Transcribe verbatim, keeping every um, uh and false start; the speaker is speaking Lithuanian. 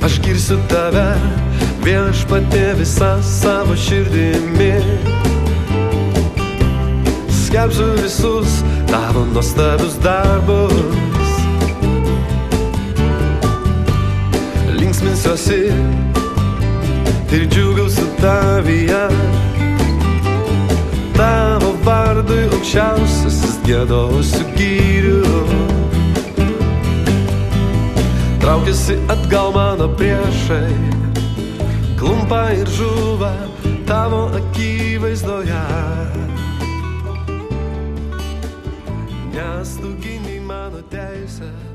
Aš girsiu tave, viešpatie visą savo širdimi. Skelbsiu visus tavo nuostabius darbus. Linksminsiuosi ir džiugausiu tavyje. Tavo vardui aukščiausiasis giedosiu gyriu. Traukiasi atgal mano priešai, klumpa ir žuva tavo akivaizdoje. Nes tu gynei mano teisę.